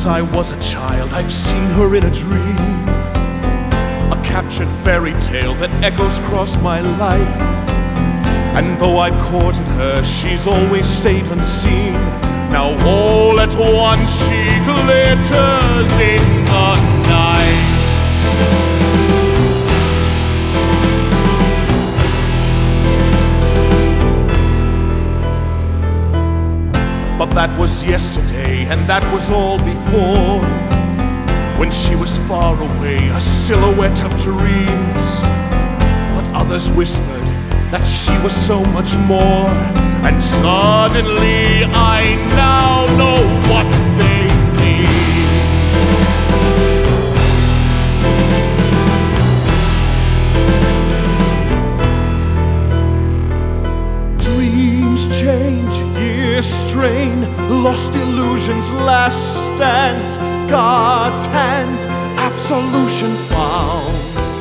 I was a child, I've seen her in a dream, a captured fairy tale that echoes across my life. And though I've courted her, she's always stayed unseen. Now all at once she glitters in the night. But that was yesterday, and that was all before, when she was far away, a silhouette of dreams. But others whispered that she was so much more, and suddenly I now know what they mean. Dreams change, years strain, lost illusions, last stands, God's hand, absolution found.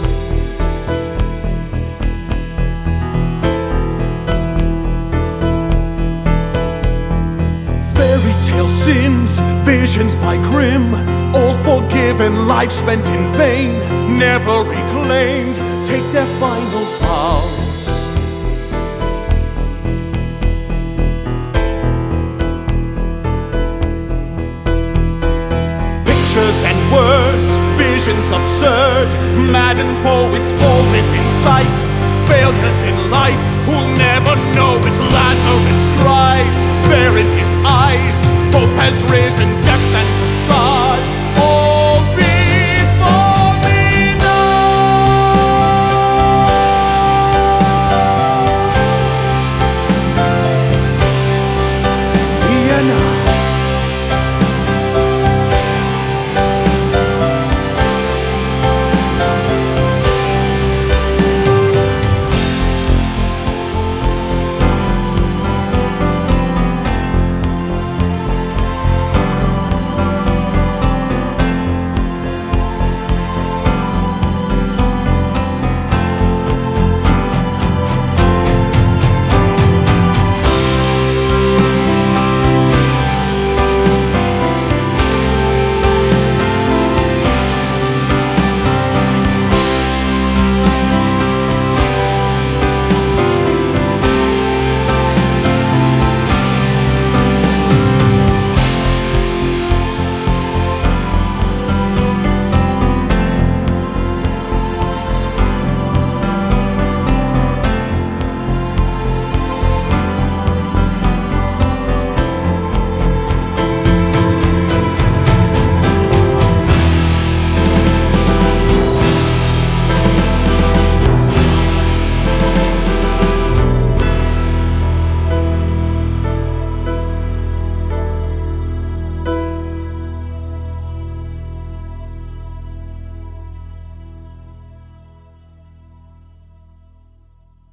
Fairy tale sins, visions by grim, all forgiven, life spent in vain, never reclaimed, take their final bows. Pictures and words, visions absurd, maddened poets all within sight, failures in life who'll never know it. Lazarus cries, there in his eyes, hope has risen, death